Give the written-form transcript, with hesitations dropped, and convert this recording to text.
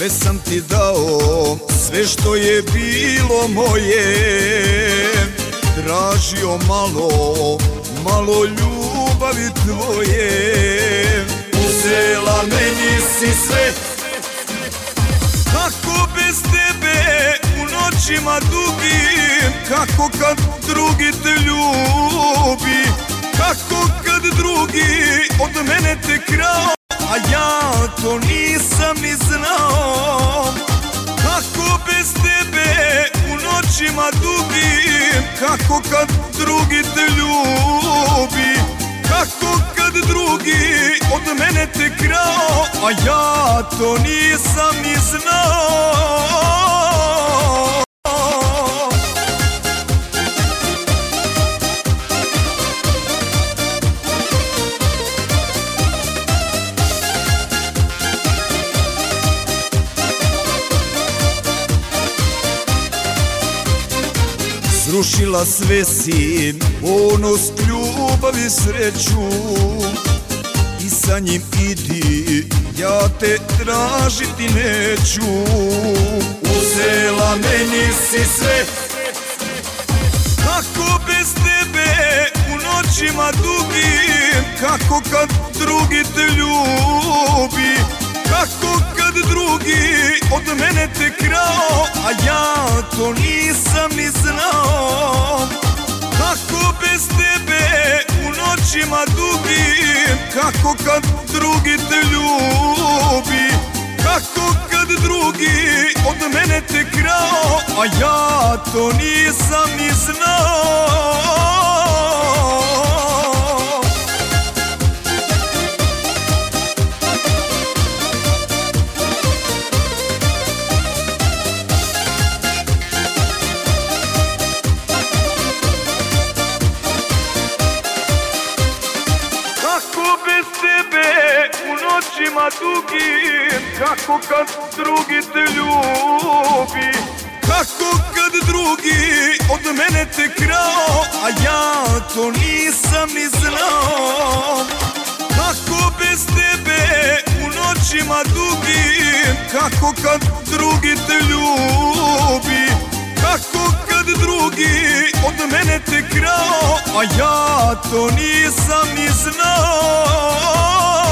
Sve sam ti dao, sve što je bilo moje. Tražio malo, malo ljubavi tvoje. Uzela meni si sve. Kako bez tebe u noćima dugim, kako kad drugi te ljubi, kako kad drugi od mene te krao, a ja to nisam ni znao. Kako bez tebe u noćima dugim, kako kad drugi te ljubi, kako kad drugi od mene te krao, a ja to nisam ni znao. Srušila sve si, ponos, ljubav i sreću, i sa njim idi, ja te tražiti neću. Uzela meni si sve. Kako bez tebe u noćima dugim, kako kad drugi te ljubi, kako kad drugi od mene te krao, a ja to nisam ni znao. Kako bez tebe u noćima dugim, kako kad drugi te ljubi, kako kad drugi od mene te krao, a ja to nisam ni znao. Kako bez tebe u noćima dugim, kako kad drugi te ljubi, kako kad drugi od mene te krao, a ja to nisam ni znao. Kako bez tebe u noćima dugim, kako kad drugi te ljubi, kako kad drugi od mene te krao, a ja to nisam ni znao.